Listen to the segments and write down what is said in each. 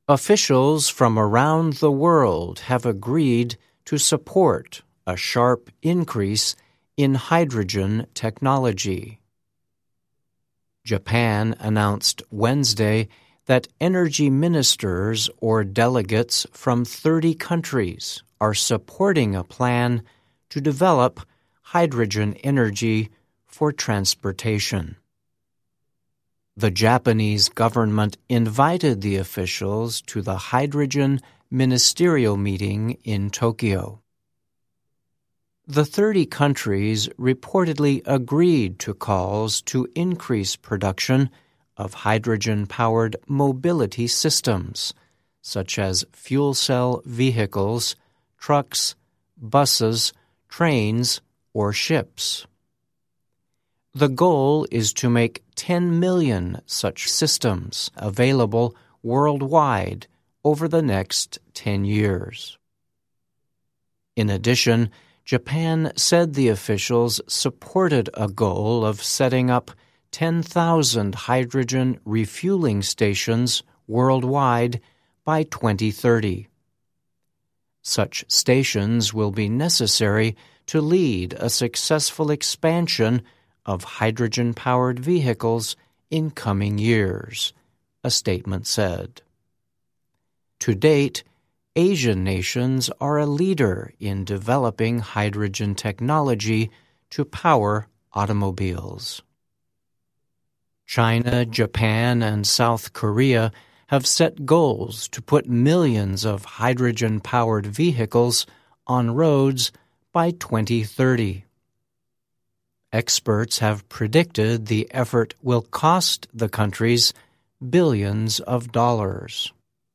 Officials from around the world have agreed to support a sharp increase in hydrogen technology. Japan announced Wednesday that energy ministers or delegates from 30 countries are supporting a plan to develop hydrogen energy for transportation. The Japanese government invited the officials to the hydrogen ministerial meeting in Tokyo. The 30 countries reportedly agreed to calls to increase production of hydrogen-powered mobility systems, such as fuel cell vehicles, trucks, buses, trains, or ships. The goal is to make 10 million such systems available worldwide over the next 10 years. In addition, Japan said the officials supported a goal of setting up 10,000 hydrogen refueling stations worldwide by 2030. Such stations will be necessary to lead a successful expansion of hydrogen-powered vehicles in coming years, a statement said. To date, Asian nations are a leader in developing hydrogen technology to power automobiles. China, Japan, and South Korea have set goals to put millions of hydrogen-powered vehicles on roads by 2030. Experts have predicted the effort will cost the countries billions of dollars.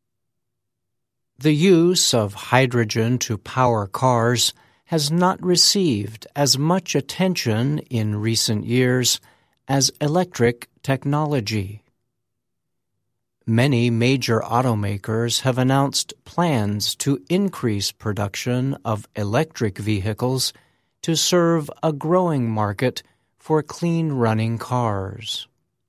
The use of hydrogen to power cars has not received as much attention in recent years as electric technology. Many major automakers have announced plans to increase production of electric vehicles to serve a growing market for clean-running cars.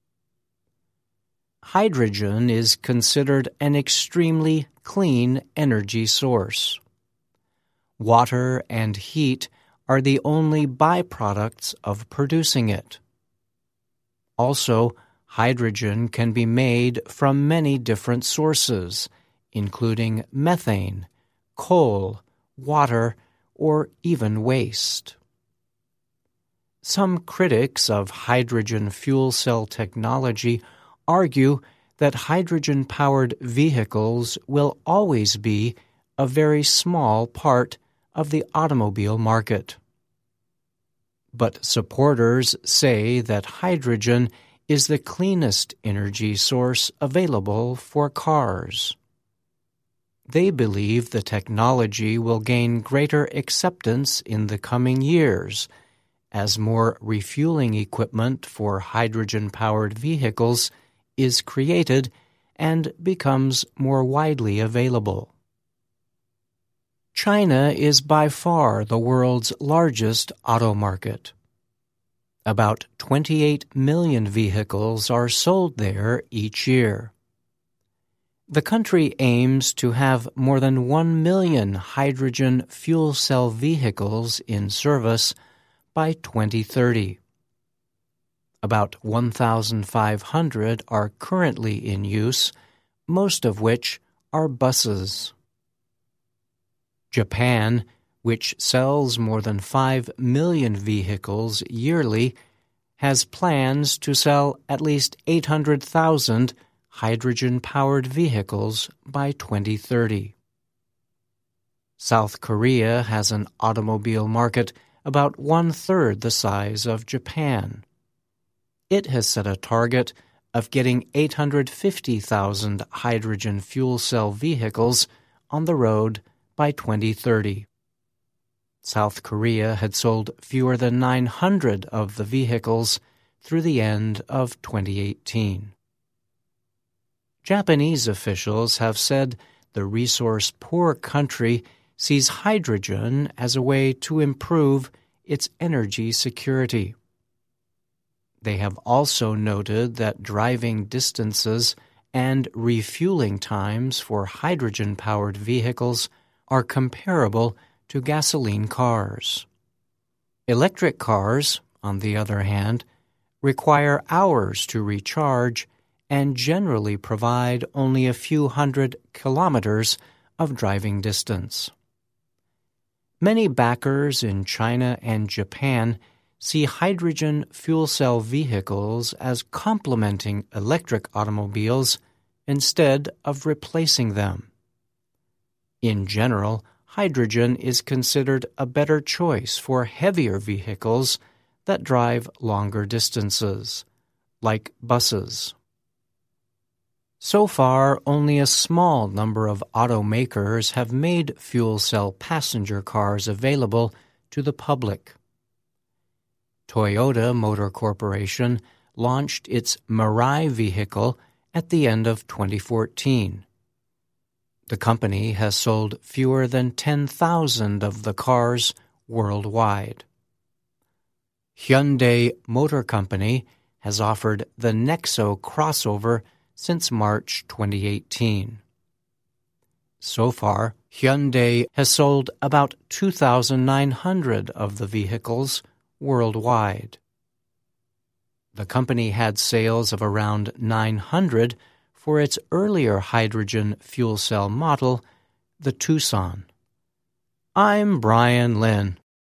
Hydrogen is considered an extremely clean energy source. Water and heat are the only byproducts of producing it. Also, hydrogen can be made from many different sources, including methane, coal, water, or even waste. Some critics of hydrogen fuel cell technology argue that hydrogen-powered vehicles will always be a very small part of the automobile market. But supporters say that hydrogen is the cleanest energy source available for cars. They believe the technology will gain greater acceptance in the coming years as more refueling equipment for hydrogen-powered vehicles is created and becomes more widely available. China is by far the world's largest auto market. About 28 million vehicles are sold there each year. The country aims to have more than 1 million hydrogen fuel cell vehicles in service by 2030. About 1,500 are currently in use, most of which are buses. Japan, which sells more than 5 million vehicles yearly, has plans to sell at least 800,000 hydrogen-powered vehicles by 2030. South Korea has an automobile market about one-third the size of Japan. It has set a target of getting 850,000 hydrogen fuel cell vehicles on the road by 2030. South Korea had sold fewer than 900 of the vehicles through the end of 2018. Japanese officials have said the resource-poor country sees hydrogen as a way to improve its energy security. They have also noted that driving distances and refueling times for hydrogen-powered vehicles are comparable to gasoline cars. Electric cars, on the other hand, require hours to recharge and generally provide only a few hundred kilometers of driving distance. Many backers in China and Japan see hydrogen fuel cell vehicles as complementing electric automobiles instead of replacing them. In general, hydrogen is considered a better choice for heavier vehicles that drive longer distances, like buses. So far, only a small number of automakers have made fuel cell passenger cars available to the public. Toyota Motor Corporation launched its Mirai vehicle at the end of 2014. The company has sold fewer than 10,000 of the cars worldwide. Hyundai Motor Company has offered the Nexo crossover since March 2018. So far, Hyundai has sold about 2,900 of the vehicles worldwide. The company had sales of around 900 for its earlier hydrogen fuel cell model, the Tucson. I'm Brian Lynn.